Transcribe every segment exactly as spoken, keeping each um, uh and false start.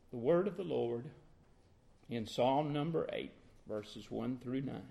the word of the Lord in Psalm number eight, verses one through nine.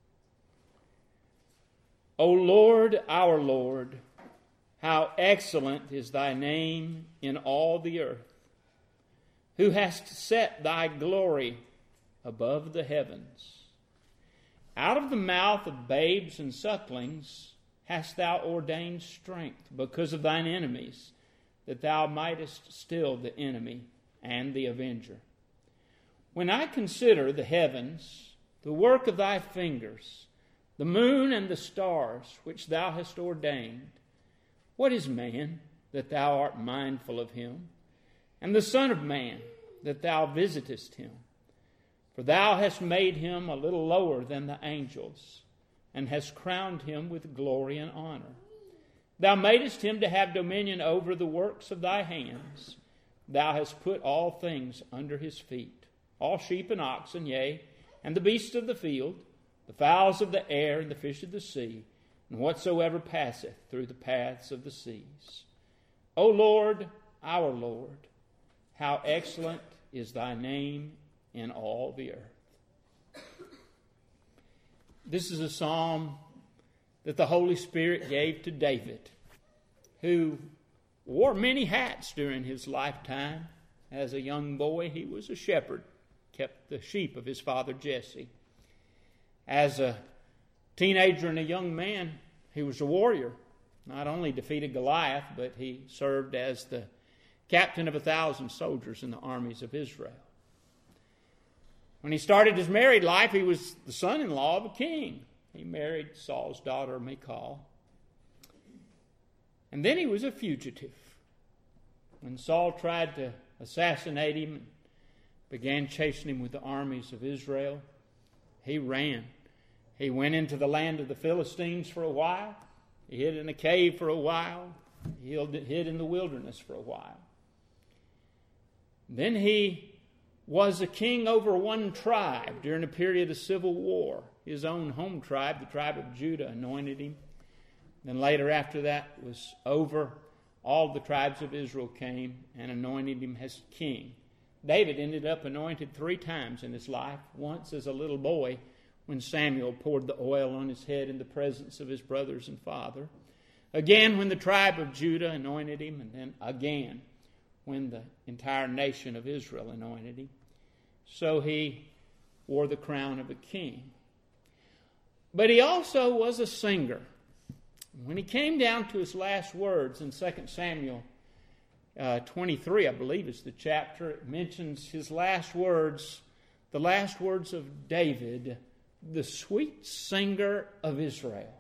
O Lord, our Lord, how excellent is thy name in all the earth, who hast set thy glory above the heavens. Out of the mouth of babes and sucklings hast thou ordained strength because of thine enemies, that thou mightest still the enemy and the avenger. When I consider the heavens, the work of thy fingers, the moon and the stars which thou hast ordained, what is man that thou art mindful of him, and the Son of Man that thou visitest him? For thou hast made him a little lower than the angels, and hast crowned him with glory and honor. Thou madest him to have dominion over the works of thy hands. Thou hast put all things under his feet, all sheep and oxen, yea, and the beasts of the field, the fowls of the air, and the fish of the sea, and whatsoever passeth through the paths of the seas. O Lord, our Lord, how excellent is thy name in all the earth. This is a psalm that the Holy Spirit gave to David, who wore many hats during his lifetime. As a young boy, he was a shepherd, kept the sheep of his father Jesse. As a teenager and a young man, he was a warrior. Not only defeated Goliath, but he served as the captain of a thousand soldiers in the armies of Israel. When he started his married life, he was the son-in-law of a king. He married Saul's daughter, Michal. And then he was a fugitive. When Saul tried to assassinate him and began chasing him with the armies of Israel, he ran. He went into the land of the Philistines for a while. He hid in a cave for a while. He hid in the wilderness for a while. Then he was a king over one tribe during a period of civil war. His own home tribe, the tribe of Judah, anointed him. Then later after that was over, all the tribes of Israel came and anointed him as king. David ended up anointed three times in his life. Once as a little boy when Samuel poured the oil on his head in the presence of his brothers and father. Again when the tribe of Judah anointed him. And then again when the entire nation of Israel anointed him. So he wore the crown of a king. But he also was a singer. When he came down to his last words in Second Samuel uh, twenty-three, I believe is the chapter, it mentions his last words, the last words of David, the sweet singer of Israel.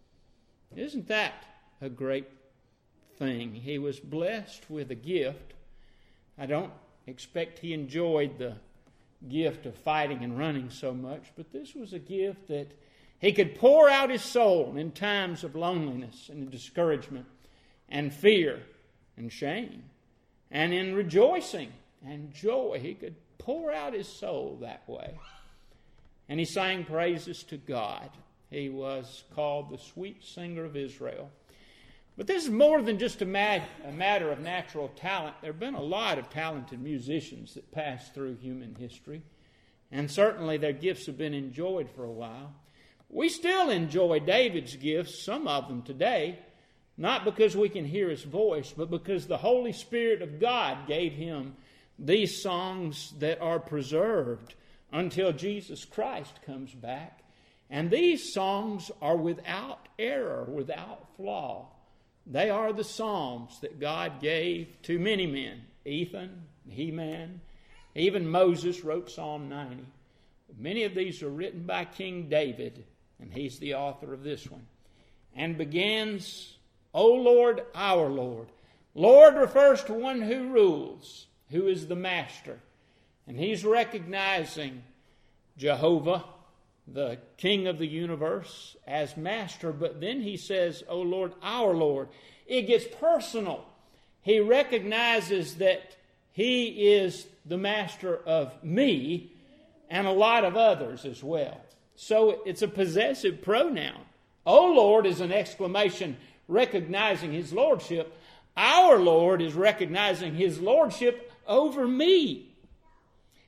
Isn't that a great thing? He was blessed with a gift. I don't expect he enjoyed the gift of fighting and running so much, but this was a gift that he could pour out his soul in times of loneliness and discouragement and fear and shame. And in rejoicing and joy, he could pour out his soul that way. And he sang praises to God. He was called the sweet singer of Israel. But this is more than just a, mad, a matter of natural talent. There have been a lot of talented musicians that passed through human history. And certainly their gifts have been enjoyed for a while. We still enjoy David's gifts, some of them today, not because we can hear his voice, but because the Holy Spirit of God gave him these songs that are preserved until Jesus Christ comes back. And these songs are without error, without flaw. They are the psalms that God gave to many men. Ethan, Heman, even Moses wrote Psalm ninety. Many of these are written by King David, and he's the author of this one. And begins, O Lord, our Lord. Lord refers to one who rules, who is the master. And he's recognizing Jehovah, the King of the universe, as master. But then he says, O Lord, our Lord. It gets personal. He recognizes that he is the master of me and a lot of others as well. So it's a possessive pronoun. O Lord is an exclamation recognizing his lordship. Our Lord is recognizing his lordship over me.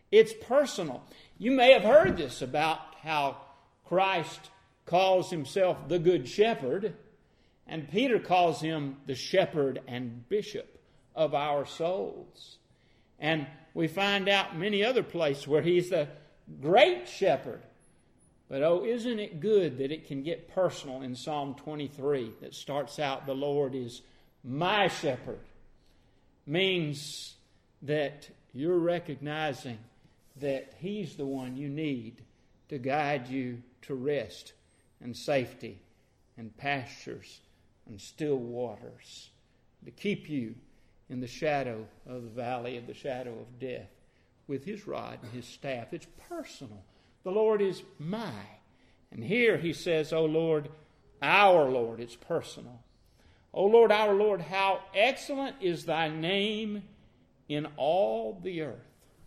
It's personal. You may have heard this about how Christ calls himself the Good Shepherd, and Peter calls him the shepherd and bishop of our souls. And we find out many other places where he's the great shepherd. But oh, isn't it good that it can get personal in Psalm twenty-three that starts out, the Lord is my shepherd. Means that you're recognizing that he's the one you need to guide you to rest and safety and pastures and still waters, to keep you in the shadow of the valley of the shadow of death with his rod and his staff. It's personal. The Lord is my. And here he says, O Lord, our Lord. It's personal. O Lord, our Lord, how excellent is thy name in all the earth.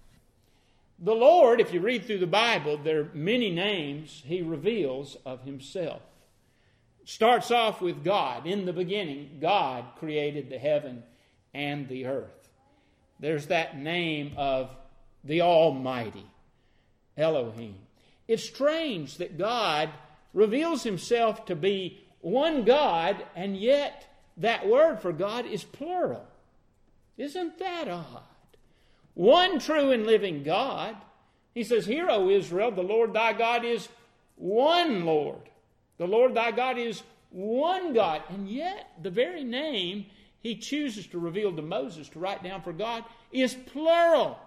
The Lord, if you read through the Bible, there are many names he reveals of himself. It starts off with God. In the beginning, God created the heaven and the earth. There's that name of the Almighty, Elohim. It's strange that God reveals himself to be one God, and yet that word for God is plural. Isn't that odd? One true and living God. He says, Hear, O Israel, the Lord thy God is one Lord. The Lord thy God is one God. And yet the very name he chooses to reveal to Moses to write down for God is plural.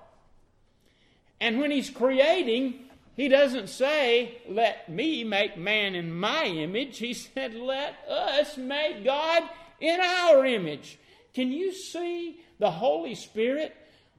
And when he's creating, he doesn't say, let me make man in my image. He said, let us make God in our image. Can you see the Holy Spirit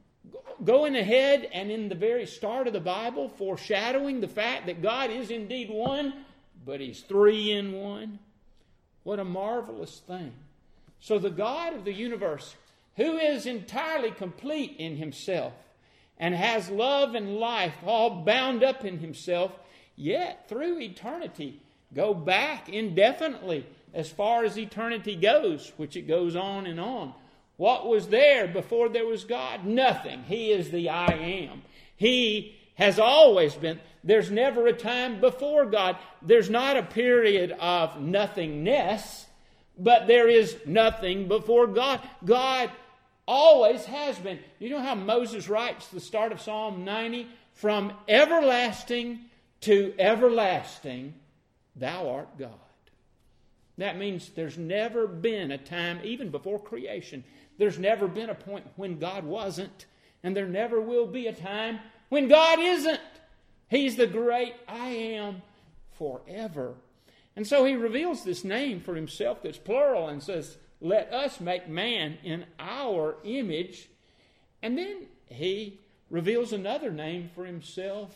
going ahead and in the very start of the Bible foreshadowing the fact that God is indeed one, but he's three in one? What a marvelous thing. So the God of the universe, who is entirely complete in himself and has love and life all bound up in himself, yet through eternity go back indefinitely as far as eternity goes, which it goes on and on. What was there before there was God? Nothing. He is the I am. He has always been. There's never a time before God. There's not a period of nothingness, but there is nothing before God. God always has been. You know how Moses writes the start of Psalm ninety? From everlasting to everlasting, thou art God. That means there's never been a time, even before creation, there's never been a point when God wasn't, and there never will be a time when God isn't. He's the great I am forever. And so he reveals this name for himself that's plural and says, let us make man in our image. And then he reveals another name for himself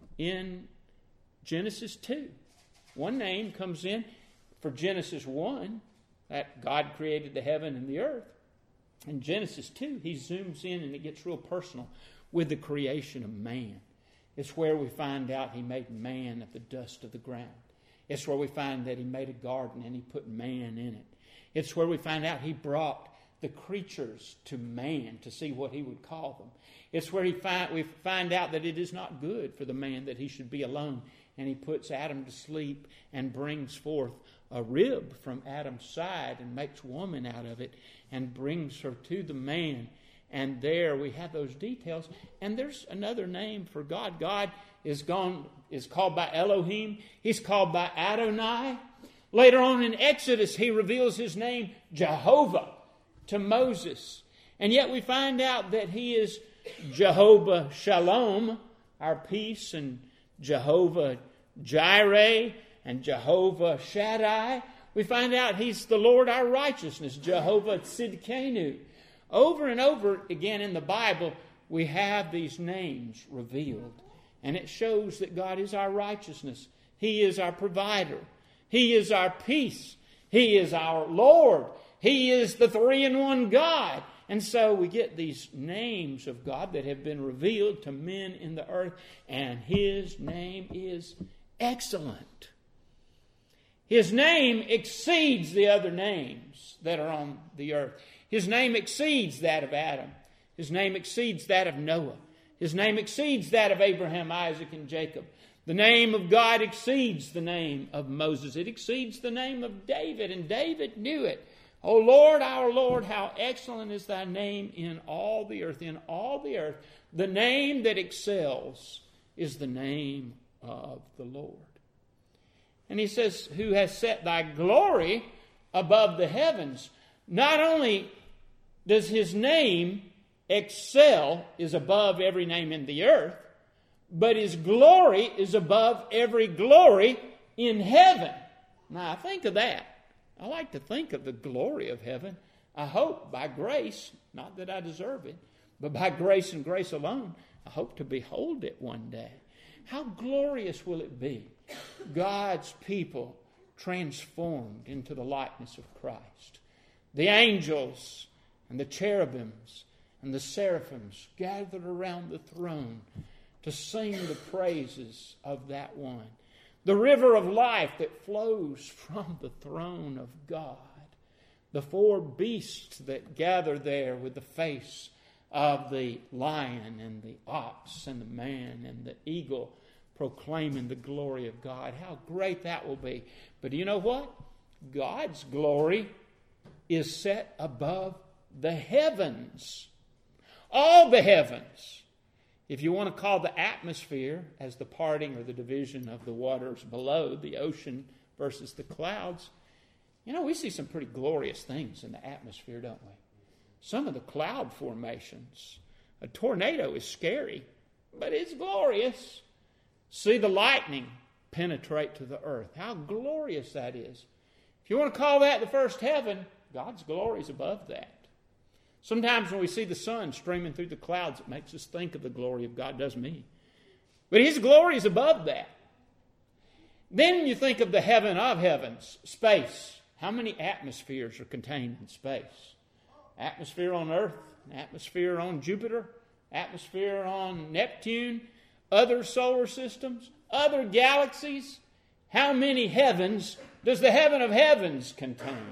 in Genesis two. One name comes in for Genesis one, that God created the heaven and the earth. In Genesis two, he zooms in and it gets real personal with the creation of man. It's where we find out he made man of the dust of the ground. It's where we find that he made a garden and he put man in it. It's where we find out he brought the creatures to man to see what he would call them. It's where he find, we find out that it is not good for the man that he should be alone. And he puts Adam to sleep and brings forth a rib from Adam's side and makes woman out of it and brings her to the man. And there we have those details. And there's another name for God. God is gone is called by Elohim. He's called by Adonai. Later on in Exodus, he reveals his name, Jehovah, to Moses. And yet we find out that he is Jehovah Shalom, our peace, and Jehovah Jireh, and Jehovah Shaddai. We find out he's the Lord our righteousness, Jehovah Tzidkenu. Over and over again in the Bible, we have these names revealed. And it shows that God is our righteousness. He is our provider. He is our peace. He is our Lord. He is the three-in-one God. And so we get these names of God that have been revealed to men in the earth. And his name is excellent. His name exceeds the other names that are on the earth. His name exceeds that of Adam. His name exceeds that of Noah. His name exceeds that of Abraham, Isaac, and Jacob. The name of God exceeds the name of Moses. It exceeds the name of David, and David knew it. O Lord, our Lord, how excellent is thy name in all the earth. In all the earth, the name that excels is the name of the Lord. And he says, who has set thy glory above the heavens. Not only does his name excel, is above every name in the earth, but his glory is above every glory in heaven. Now, think of that. I like to think of the glory of heaven. I hope by grace, not that I deserve it, but by grace and grace alone, I hope to behold it one day. How glorious will it be? God's people transformed into the likeness of Christ. The angels and the cherubims and the seraphims gathered around the throne to sing the praises of that one. The river of life that flows from the throne of God. The four beasts that gather there with the face of the lion and the ox and the man and the eagle proclaiming the glory of God. How great that will be. But do you know what? God's glory is set above the heavens. All the heavens. If you want to call the atmosphere as the parting or the division of the waters below, the ocean versus the clouds, you know, we see some pretty glorious things in the atmosphere, don't we? Some of the cloud formations. A tornado is scary, but it's glorious. See the lightning penetrate to the earth. How glorious that is. If you want to call that the first heaven, God's glory is above that. Sometimes when we see the sun streaming through the clouds, it makes us think of the glory of God. It does me. But his glory is above that. Then you think of the heaven of heavens, space. How many atmospheres are contained in space? Atmosphere on Earth, atmosphere on Jupiter, atmosphere on Neptune, other solar systems, other galaxies. How many heavens does the heaven of heavens contain?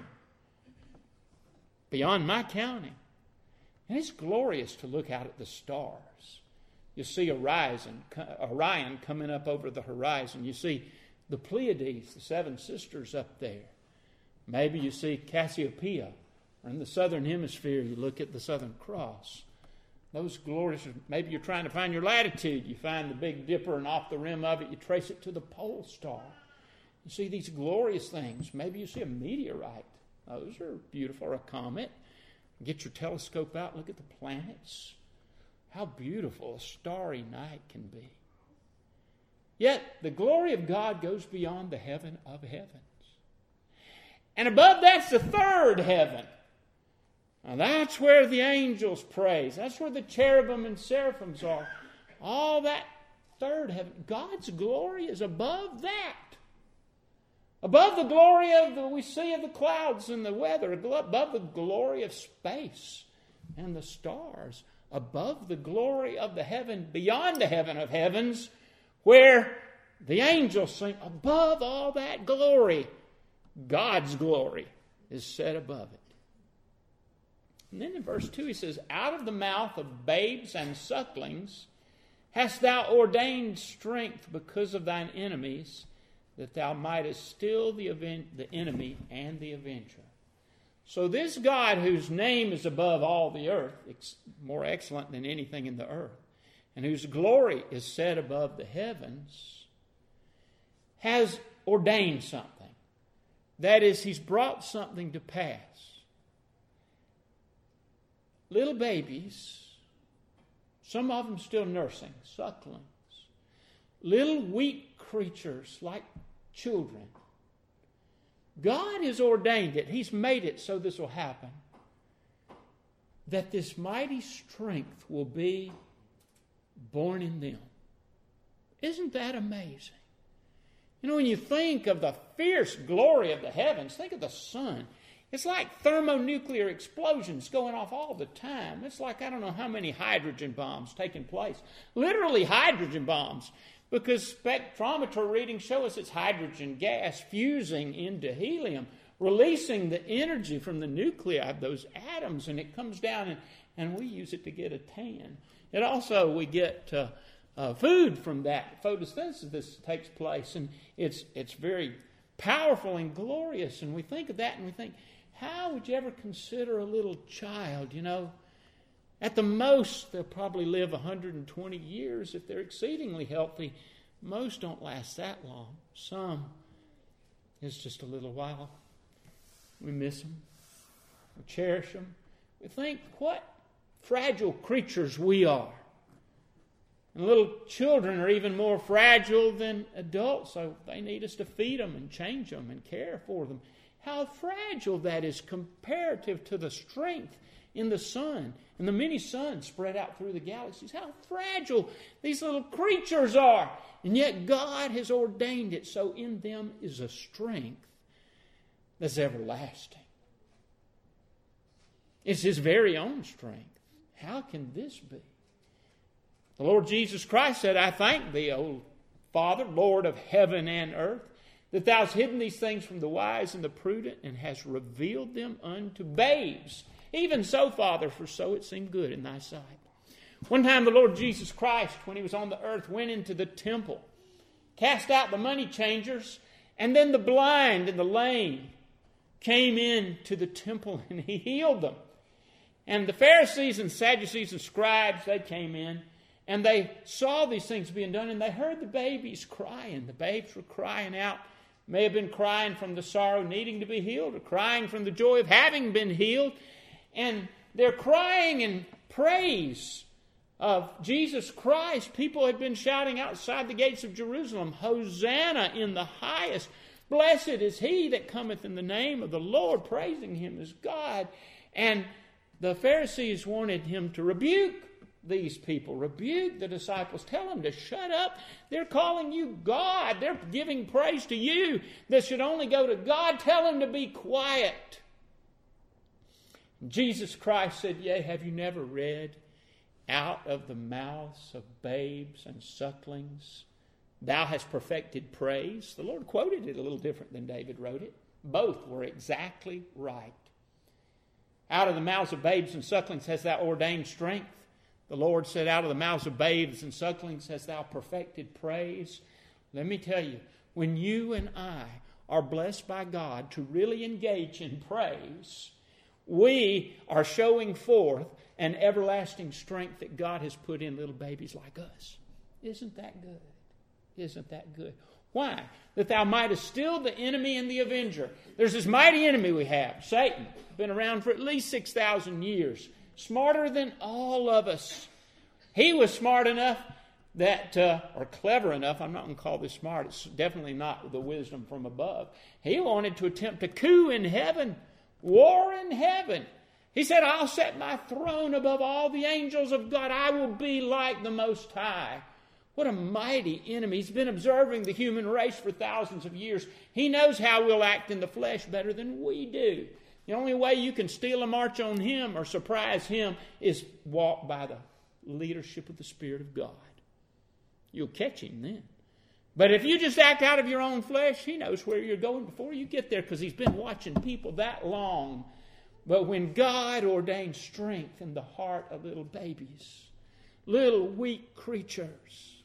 Beyond my counting. And it's glorious to look out at the stars. You see Orion, Orion coming up over the horizon. You see the Pleiades, the seven sisters up there. Maybe you see Cassiopeia. Or in the southern hemisphere, you look at the Southern Cross. Those glorious, maybe you're trying to find your latitude. You find the Big Dipper, and off the rim of it, you trace it to the pole star. You see these glorious things. Maybe you see a meteorite. Those are beautiful, or a comet. Get your telescope out, look at the planets. How beautiful a starry night can be. Yet, the glory of God goes beyond the heaven of heavens. And above that's the third heaven. Now that's where the angels praise. That's where the cherubim and seraphims are. All that third heaven. God's glory is above that. Above the glory of the we see of the clouds and the weather. Above the glory of space and the stars. Above the glory of the heaven, beyond the heaven of heavens, where the angels sing. Above all that glory, God's glory is set above it. And then in verse two he says, out of the mouth of babes and sucklings hast thou ordained strength because of thine enemies, that thou mightest still the, event, the enemy and the avenger. So this God, whose name is above all the earth, ex- more excellent than anything in the earth, and whose glory is set above the heavens, has ordained something. That is, he's brought something to pass. Little babies, some of them still nursing, sucklings, little weak creatures like children. God has ordained it. He's made it so this will happen. That this mighty strength will be born in them. Isn't that amazing? You know, when you think of the fierce glory of the heavens, think of the sun. It's like thermonuclear explosions going off all the time. It's like I don't know how many hydrogen bombs taking place. Literally hydrogen bombs. Because spectrometer readings show us it's hydrogen gas fusing into helium, releasing the energy from the nuclei of those atoms, and it comes down and, and we use it to get a tan. It also, we get uh, uh, food from that. Photosynthesis takes place, and it's it's very powerful and glorious. And we think of that, and we think, how would you ever consider a little child, you know? At the most, they'll probably live one hundred twenty years if they're exceedingly healthy. Most don't last that long. Some is just a little while. We miss them. We cherish them. We think what fragile creatures we are. And little children are even more fragile than adults, so they need us to feed them and change them and care for them. How fragile that is comparative to the strength in the sun and the many suns spread out through the galaxies. How fragile these little creatures are. And yet God has ordained it so in them is a strength that's everlasting. It's His very own strength. How can this be? The Lord Jesus Christ said, I thank Thee, O Father, Lord of heaven and earth, that Thou hast hidden these things from the wise and the prudent and hast revealed them unto babes. Even so, Father, for so it seemed good in Thy sight. One time the Lord Jesus Christ, when He was on the earth, went into the temple, cast out the money changers, and then the blind and the lame came into the temple and He healed them. And the Pharisees and Sadducees and scribes, they came in, and they saw these things being done, and they heard the babies crying. The babes were crying out. May have been crying from the sorrow needing to be healed, or crying from the joy of having been healed. And they're crying in praise of Jesus Christ. People had been shouting outside the gates of Jerusalem, Hosanna in the highest. Blessed is He that cometh in the name of the Lord, praising Him as God. And the Pharisees wanted Him to rebuke these people, rebuke the disciples, tell them to shut up. They're calling you God. They're giving praise to you that should only go to God. Tell them to be quiet. Jesus Christ said, yea, have you never read, out of the mouths of babes and sucklings Thou hast perfected praise? The Lord quoted it a little different than David wrote it. Both were exactly right. Out of the mouths of babes and sucklings hast Thou ordained strength. The Lord said, out of the mouths of babes and sucklings hast Thou perfected praise. Let me tell you, when you and I are blessed by God to really engage in praise, we are showing forth an everlasting strength that God has put in little babies like us. Isn't that good? Isn't that good? Why? That Thou mightest still the enemy and the avenger. There's this mighty enemy we have, Satan. Been around for at least six thousand years. Smarter than all of us. He was smart enough that, uh, or clever enough, I'm not going to call this smart, it's definitely not the wisdom from above. He wanted to attempt a coup in heaven, war in heaven. He said, I'll set my throne above all the angels of God. I will be like the Most High. What a mighty enemy. He's been observing the human race for thousands of years. He knows how we'll act in the flesh better than we do. The only way you can steal a march on him or surprise him is walk by the leadership of the Spirit of God. You'll catch him then. But if you just act out of your own flesh, he knows where you're going before you get there because he's been watching people that long. But when God ordains strength in the heart of little babies, little weak creatures,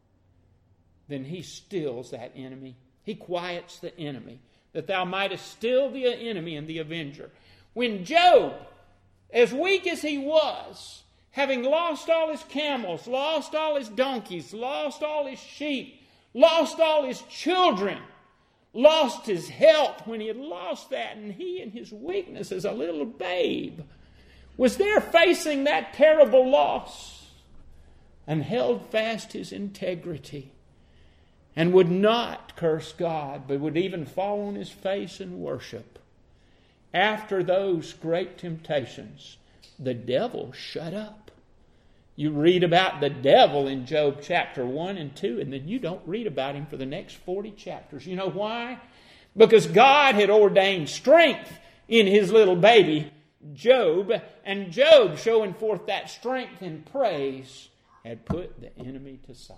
then he stills that enemy. He quiets the enemy, that thou mightest still the enemy and the avenger. When Job, as weak as he was, having lost all his camels, lost all his donkeys, lost all his sheep, lost all his children, lost his health, when he had lost that, and he in his weakness as a little babe was there facing that terrible loss and held fast his integrity and would not curse God, but would even fall on his face and worship. After those great temptations, the devil shut up. You read about the devil in Job chapter one and two, and then you don't read about him for the next forty chapters. You know why? Because God had ordained strength in his little baby, Job, and Job, showing forth that strength and praise, had put the enemy to silence.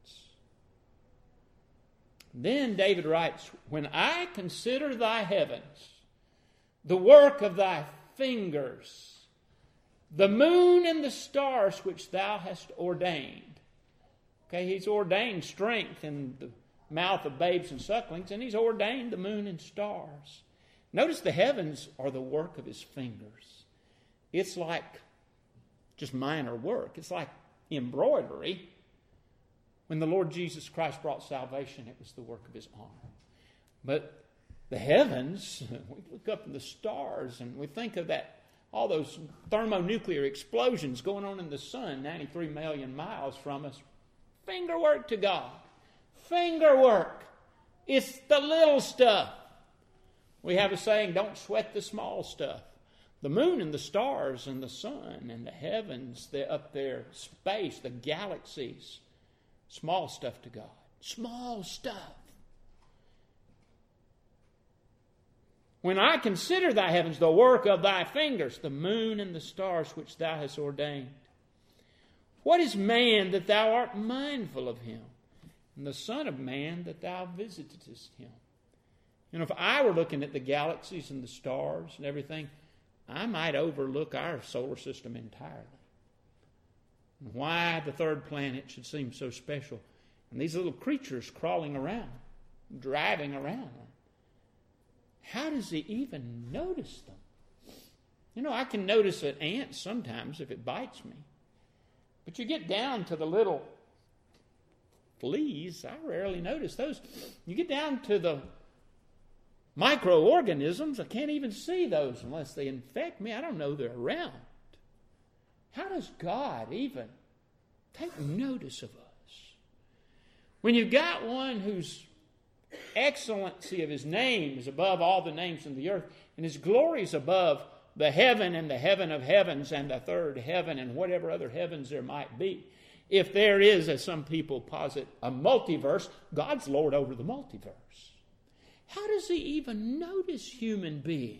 Then David writes, when I consider thy heavens, the work of thy fingers, the moon and the stars which thou hast ordained. Okay, he's ordained strength in the mouth of babes and sucklings, and he's ordained the moon and stars. Notice the heavens are the work of his fingers. It's like just minor work. It's like embroidery. When the Lord Jesus Christ brought salvation, it was the work of his arm. But the heavens, we look up at the stars and we think of that, all those thermonuclear explosions going on in the sun ninety-three million miles from us. Finger work to God. Finger work. It's the little stuff. We have a saying, don't sweat the small stuff. The moon and the stars and the sun and the heavens, they're up there, space, the galaxies. Small stuff to God. Small stuff. When I consider thy heavens, the work of thy fingers, the moon and the stars which thou hast ordained. What is man that thou art mindful of him? And the Son of Man that thou visitest him? You know, if I were looking at the galaxies and the stars and everything, I might overlook our solar system entirely. And why the third planet should seem so special. And these little creatures crawling around, driving around. How does he even notice them? You know, I can notice an ant sometimes if it bites me. But you get down to the little fleas, I rarely notice those. You get down to the microorganisms, I can't even see those unless they infect me. I don't know they're around. How does God even take notice of us? When you've got one whose excellency of his name is above all the names in the earth, and his glory is above the heaven and the heaven of heavens and the third heaven and whatever other heavens there might be. If there is, as some people posit, a multiverse, God's Lord over the multiverse. How does he even notice human beings?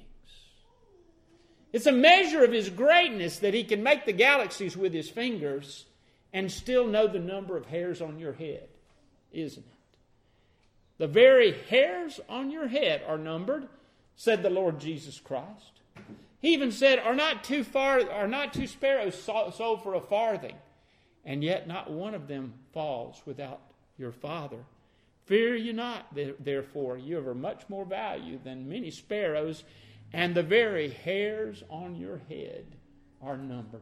It's a measure of his greatness that he can make the galaxies with his fingers and still know the number of hairs on your head, isn't it? The very hairs on your head are numbered, said the Lord Jesus Christ. He even said, are not two far, are not two sparrows sold for a farthing, and yet not one of them falls without your Father. Fear you not, therefore, you are of much more value than many sparrows, and the very hairs on your head are numbered.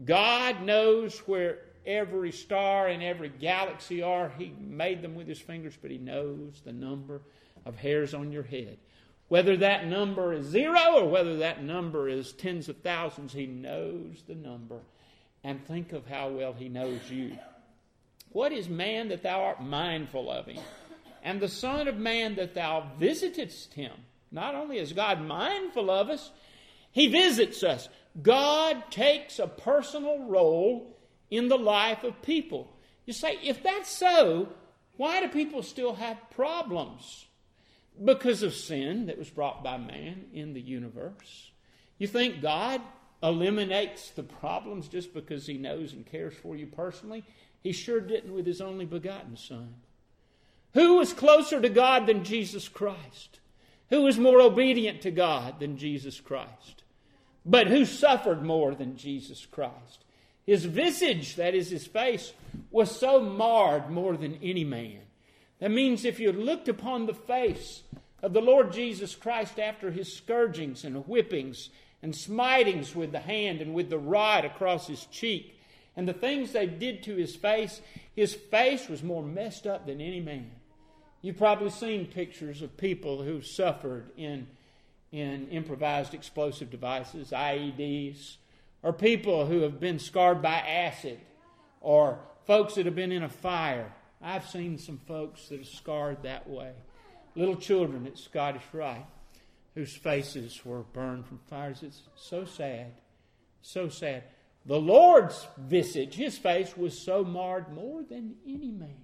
God knows where every star and every galaxy are. He made them with his fingers, but he knows the number of hairs on your head. Whether that number is zero or whether that number is tens of thousands, he knows the number. And think of how well he knows you. What is man that thou art mindful of him? And the Son of Man that thou visitest him? Not only is God mindful of us, he visits us. God takes a personal role in the life of people. You say, if that's so, why do people still have problems? Because of sin that was brought by man in the universe. You think God eliminates the problems just because he knows and cares for you personally? He sure didn't with his only begotten Son. Who was closer to God than Jesus Christ? Who was more obedient to God than Jesus Christ? But who suffered more than Jesus Christ? His visage, that is his face, was so marred more than any man. That means if you looked upon the face of the Lord Jesus Christ after his scourgings and whippings and smitings with the hand and with the rod across his cheek and the things they did to his face, his face was more messed up than any man. You've probably seen pictures of people who suffered in, in improvised explosive devices, I E Ds, or people who have been scarred by acid, or folks that have been in a fire. I've seen some folks that are scarred that way. Little children at Scottish Rite whose faces were burned from fires. It's so sad, so sad. The Lord's visage, his face, was so marred more than any man.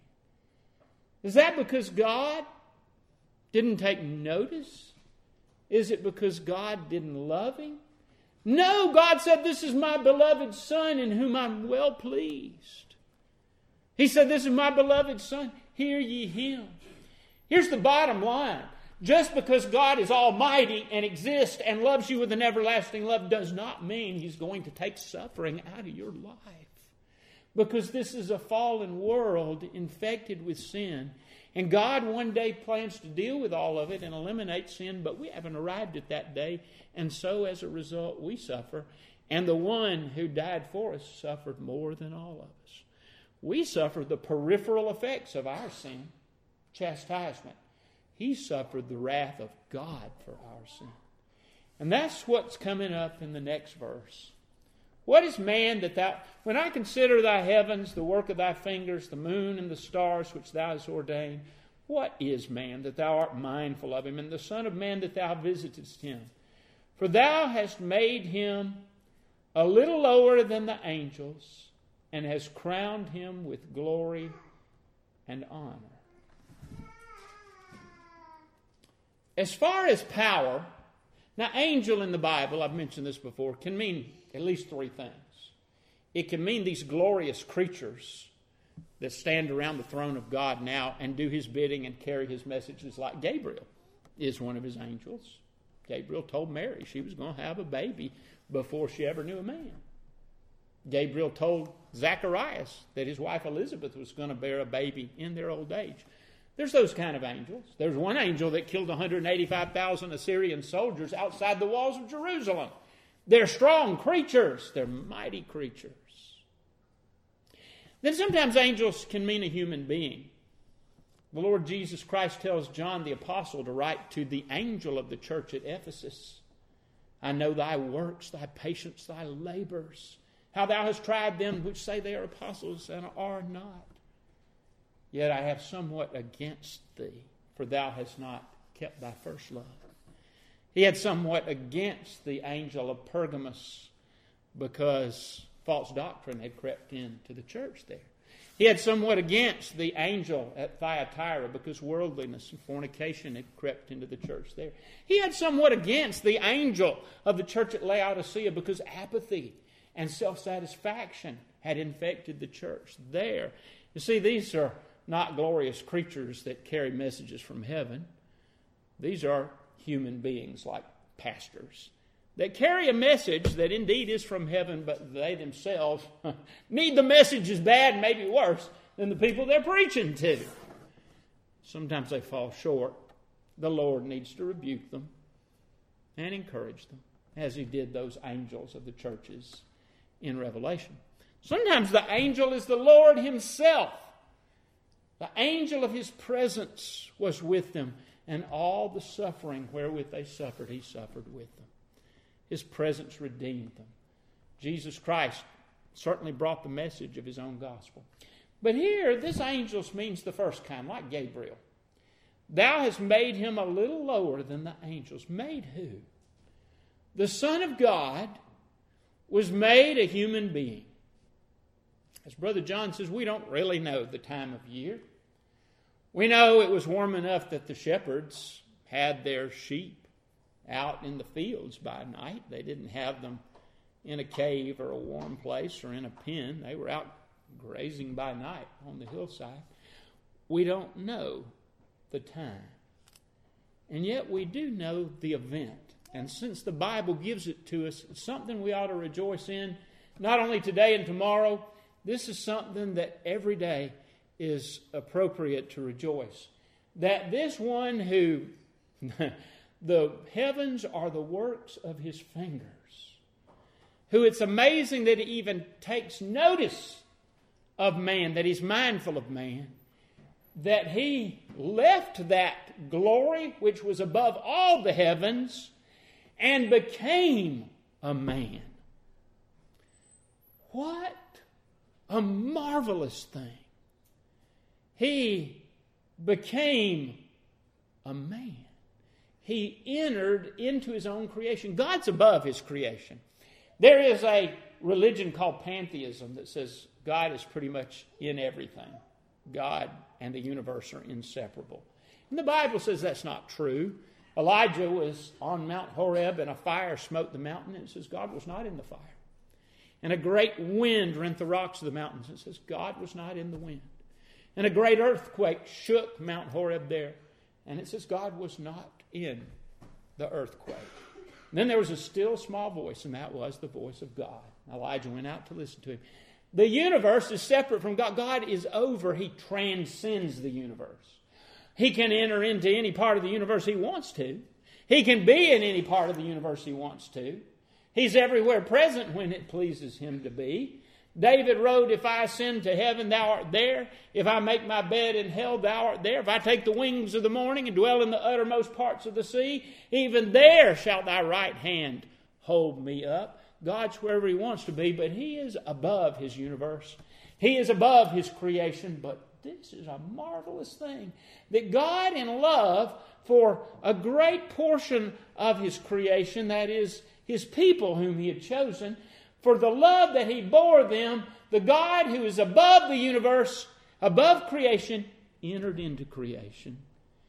Is that because God didn't take notice? Is it because God didn't love him? No, God said, this is my beloved Son in whom I'm well pleased. He said, this is my beloved Son, hear ye him. Here's the bottom line. Just because God is almighty and exists and loves you with an everlasting love does not mean He's going to take suffering out of your life. Because this is a fallen world infected with sin. And God one day plans to deal with all of it and eliminate sin, but we haven't arrived at that day. And so as a result, we suffer. And the one who died for us suffered more than all of us. We suffer the peripheral effects of our sin, chastisement. He suffered the wrath of God for our sin. And that's what's coming up in the next verse. What is man that thou... When I consider thy heavens, the work of thy fingers, the moon and the stars which thou hast ordained, what is man that thou art mindful of him, and the son of man that thou visitest him? For thou hast made him a little lower than the angels, and hast crowned him with glory and honor. As far as power, now angel in the Bible, I've mentioned this before, can mean at least three things. It can mean these glorious creatures that stand around the throne of God now and do His bidding and carry His messages, like Gabriel is one of His angels. Gabriel told Mary she was going to have a baby before she ever knew a man. Gabriel told Zacharias that his wife Elizabeth was going to bear a baby in their old age. There's those kind of angels. There's one angel that killed one hundred eighty-five thousand Assyrian soldiers outside the walls of Jerusalem. They're strong creatures. They're mighty creatures. Then sometimes angels can mean a human being. The Lord Jesus Christ tells John the Apostle to write to the angel of the church at Ephesus, I know thy works, thy patience, thy labors, how thou hast tried them which say they are apostles and are not. Yet I have somewhat against thee, for thou hast not kept thy first love. He had somewhat against the angel of Pergamos because false doctrine had crept into the church there. He had somewhat against the angel at Thyatira because worldliness and fornication had crept into the church there. He had somewhat against the angel of the church at Laodicea because apathy and self-satisfaction had infected the church there. You see, these are not glorious creatures that carry messages from heaven. These are human beings like pastors that carry a message that indeed is from heaven, but they themselves need the message as bad, maybe worse, than the people they're preaching to. Sometimes they fall short. The Lord needs to rebuke them and encourage them, as He did those angels of the churches in Revelation. Sometimes the angel is the Lord Himself. The angel of His presence was with them, and all the suffering wherewith they suffered, He suffered with them. His presence redeemed them. Jesus Christ certainly brought the message of His own gospel. But here, this angel means the first kind, like Gabriel. Thou hast made him a little lower than the angels. Made who? The Son of God was made a human being. As Brother John says, we don't really know the time of year. We know it was warm enough that the shepherds had their sheep out in the fields by night. They didn't have them in a cave or a warm place or in a pen. They were out grazing by night on the hillside. We don't know the time. And yet we do know the event. And since the Bible gives it to us, it's something we ought to rejoice in, not only today and tomorrow. This is something that every day is appropriate to rejoice. That this one who, the heavens are the works of His fingers, who it's amazing that He even takes notice of man, that He's mindful of man, that He left that glory which was above all the heavens and became a man. What a marvelous thing. He became a man. He entered into His own creation. God's above His creation. There is a religion called pantheism that says God is pretty much in everything. God and the universe are inseparable. And the Bible says that's not true. Elijah was on Mount Horeb and a fire smote the mountain, and it says God was not in the fire. And a great wind rent the rocks of the mountains, and it says God was not in the wind. And a great earthquake shook Mount Horeb there, And it says God was not in the earthquake. And then there was a still small voice, and that was the voice of God. Elijah went out to listen to him. The universe is separate from God. God is over. He transcends the universe. He can enter into any part of the universe he wants to. He can be in any part of the universe he wants to. He's everywhere present when it pleases him to be. David wrote, if I ascend to heaven, thou art there. If I make my bed in hell, thou art there. If I take the wings of the morning and dwell in the uttermost parts of the sea, even there shalt thy right hand hold me up. God's wherever he wants to be, but he is above his universe. He is above his creation, but this is a marvelous thing, that God in love for a great portion of his creation, that is his people whom he had chosen, for the love that he bore them, the God who is above the universe, above creation, entered into creation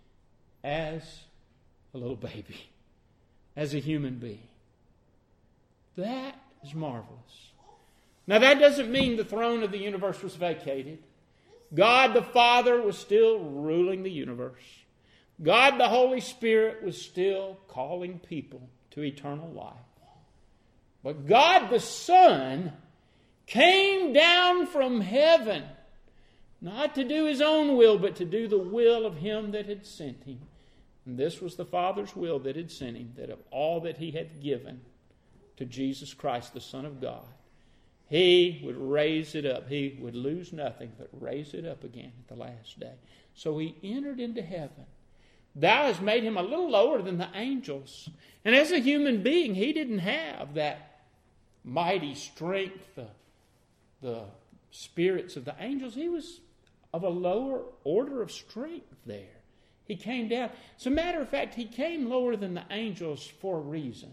as a little baby, as a human being. That is marvelous. Now that doesn't mean the throne of the universe was vacated. God the Father was still ruling the universe. God the Holy Spirit was still calling people to eternal life. But God the Son came down from heaven, not to do his own will, but to do the will of him that had sent him. And this was the Father's will that had sent him, that of all that he had given to Jesus Christ, the Son of God, he would raise it up. He would lose nothing, but raise it up again at the last day. So he entered into heaven. Thou hast made him a little lower than the angels. And as a human being, he didn't have that mighty strength, the, the spirits of the angels. He was of a lower order of strength there. He came down. As a matter of fact, he came lower than the angels for a reason.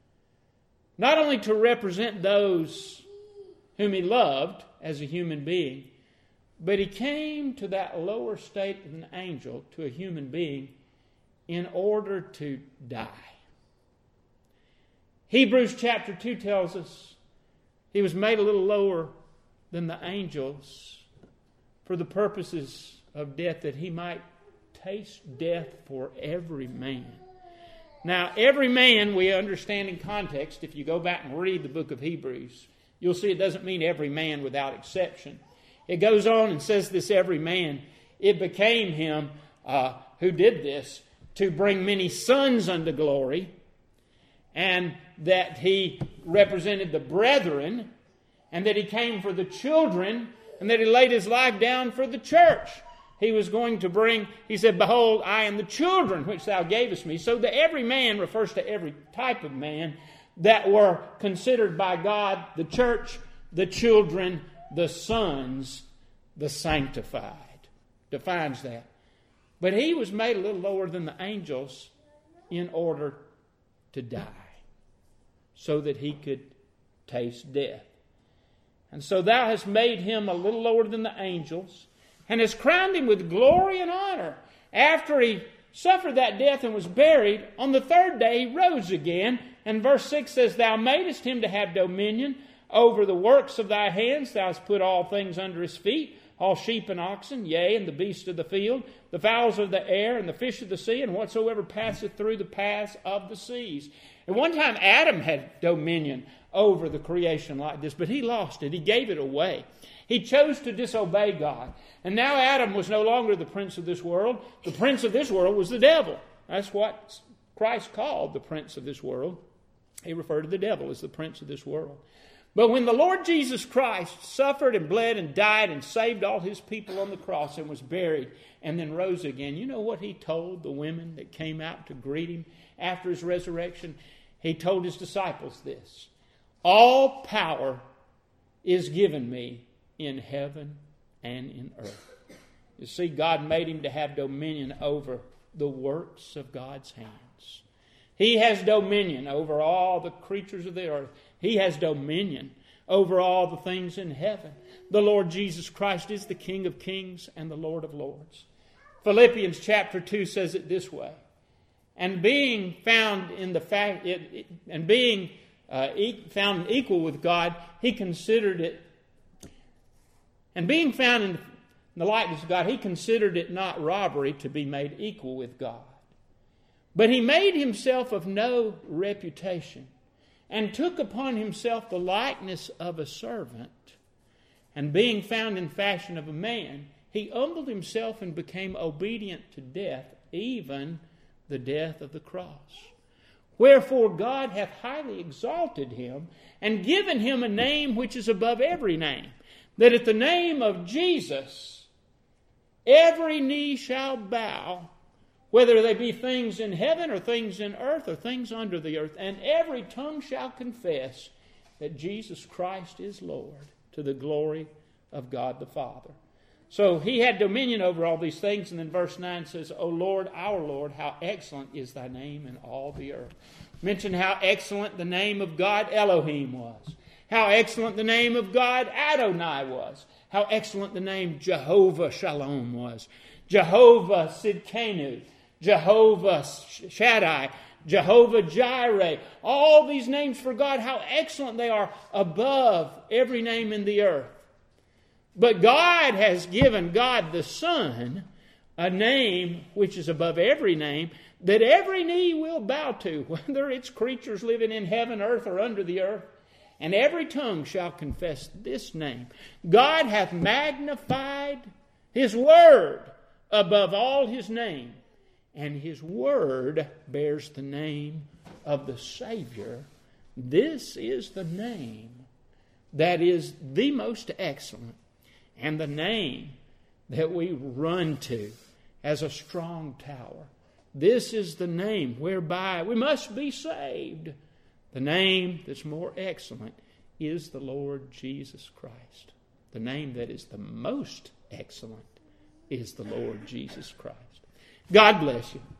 Not only to represent those whom he loved as a human being, but he came to that lower state of an angel, to a human being, in order to die. Hebrews chapter two tells us he was made a little lower than the angels for the purposes of death, that he might taste death for every man. Now, every man we understand in context. If you go back and read the book of Hebrews, you'll see it doesn't mean every man without exception. It goes on and says this every man. It became him uh, who did this to bring many sons unto glory, and that he represented the brethren, and that he came for the children, and that he laid his life down for the church. He was going to bring, he said, behold, I am the children which thou gavest me. So that every man refers to every type of man that were considered by God, the church, the children, the sons, the sanctified. Defines that. But he was made a little lower than the angels in order to die, so that he could taste death. And so thou hast made him a little lower than the angels, and hast crowned him with glory and honor. After he suffered that death and was buried, on the third day he rose again. And verse six says, thou madest him to have dominion over the works of thy hands. Thou hast put all things under his feet, all sheep and oxen, yea, and the beasts of the field, the fowls of the air, and the fish of the sea, and whatsoever passeth through the paths of the seas. At one time Adam had dominion over the creation like this, but he lost it. He gave it away. He chose to disobey God. And now Adam was no longer the prince of this world. The prince of this world was the devil. That's what Christ called the prince of this world. He referred to the devil as the prince of this world. But when the Lord Jesus Christ suffered and bled and died and saved all his people on the cross and was buried and then rose again, you know what he told the women that came out to greet him after his resurrection? He told his disciples this: all power is given me in heaven and in earth. You see, God made him to have dominion over the works of God's hands. He has dominion over all the creatures of the earth. He has dominion over all the things in heaven. The Lord Jesus Christ is the King of kings and the Lord of lords. Philippians chapter two says it this way: and being found in the fact, it, it, and being uh, e- found equal with God, he considered it, and being found in the likeness of God, he considered it not robbery to be made equal with God. But he made himself of no reputation, and took upon himself the likeness of a servant. And being found in fashion of a man, he humbled himself and became obedient to death, even the death of the cross. Wherefore God hath highly exalted him, and given him a name which is above every name, that at the name of Jesus every knee shall bow, whether they be things in heaven or things in earth or things under the earth, and every tongue shall confess that Jesus Christ is Lord, to the glory of God the Father. So he had dominion over all these things, and then verse nine says, O Lord, our Lord, how excellent is thy name in all the earth. Mention how excellent the name of God Elohim was. How excellent the name of God Adonai was. How excellent the name Jehovah Shalom was. Jehovah Sidkenu. Jehovah Shaddai. Jehovah Jireh. All these names for God, how excellent they are above every name in the earth. But God has given God the Son a name which is above every name, that every knee will bow to, whether it's creatures living in heaven, earth, or under the earth, and every tongue shall confess this name. God hath magnified his word above all his name, and his word bears the name of the Savior. This is the name that is the most excellent, and the name that we run to as a strong tower. This is the name whereby we must be saved. The name that's more excellent is the Lord Jesus Christ. The name that is the most excellent is the Lord Jesus Christ. God bless you.